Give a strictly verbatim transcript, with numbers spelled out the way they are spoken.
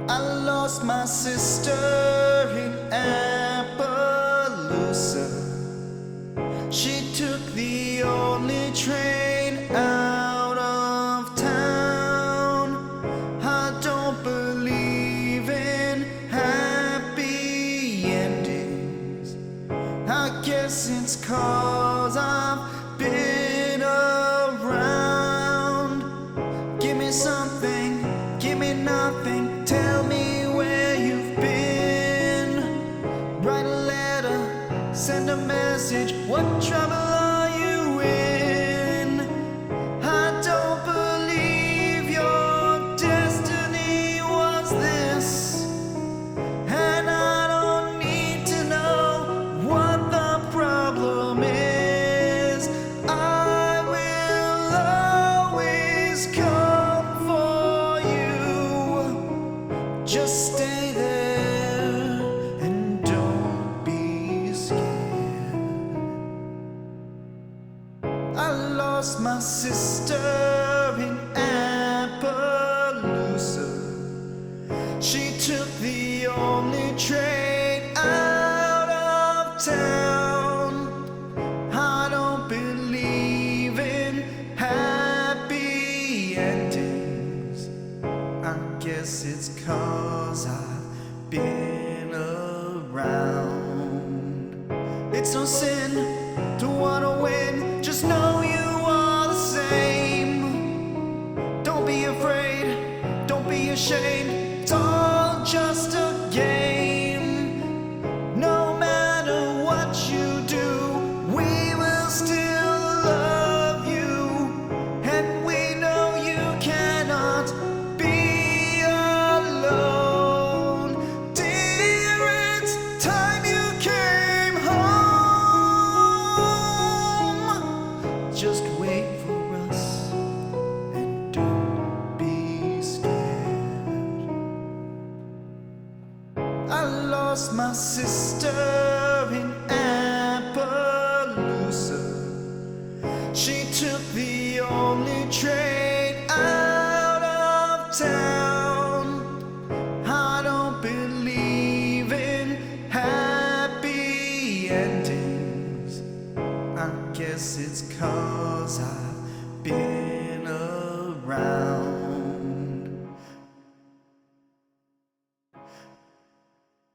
I lost my sister in Appaloosa. She took the only train out of town. I don't believe in happy endings. I guess it's 'cause I've been around. Give me something, give me nothing, tell me where you've been. Write a letter, send a message, what trouble are you in? I don't believe your destiny was this, and I don't need to know what the problem is. I will always come for you. Just stay there and don't be scared. I lost my sister in Appaloosa. She took the only train out of town. I don't believe in happy endings. I guess it's 'cause I've been around. It's no sin to wanna win, just know you are the same. Don't be afraid, don't be ashamed, it's all just a game. No matter what you do, we will still love you, and we know you cannot be alone. Dear, it's time you came home. Just wait for us and don't be scared. I lost my sister in Appaloosa. She took the only train out of town. I don't believe in happy endings. I guess it's 'cause